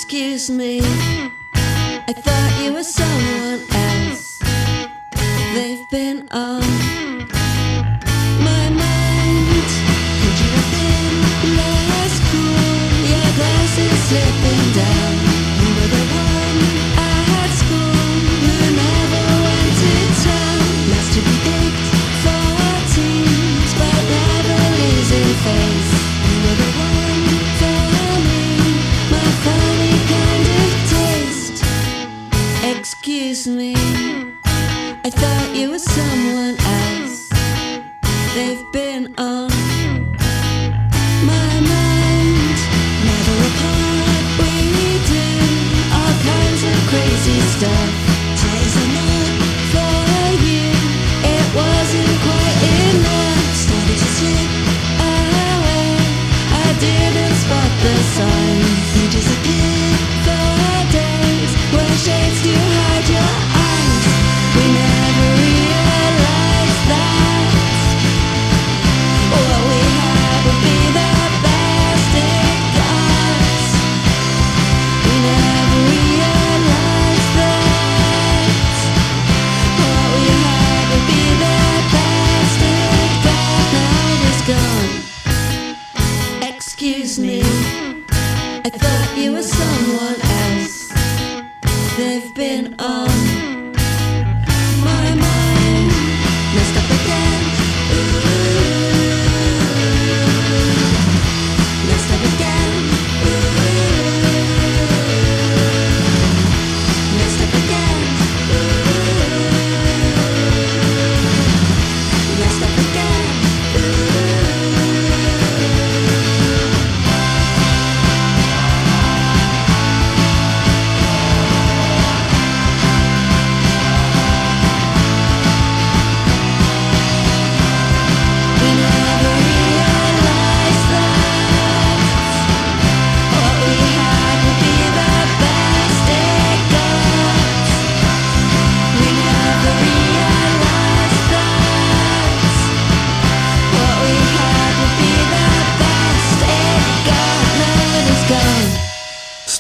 Excuse me, I thought you were someone else. They've been on my mind. Could you have been less cool? Your glasses slipping down. You were the one at school who never went to town. Last to be picked for teams, but never losing face. You were the one for me, my funny kind of taste. Excuse me, I thought you were someone else. They've been on my mind. Never apart, we do all kinds of crazy stuff. Ties are not for you, it wasn't quite enough. Started to slip away, I didn't spot the signs. You disappeared for days, wear shades to hide your eyes. We never realized that what we had would be the best it got. We never realized that what we had would be the best it got. Now it is gone. Excuse me, I thought you were someone else. They've been on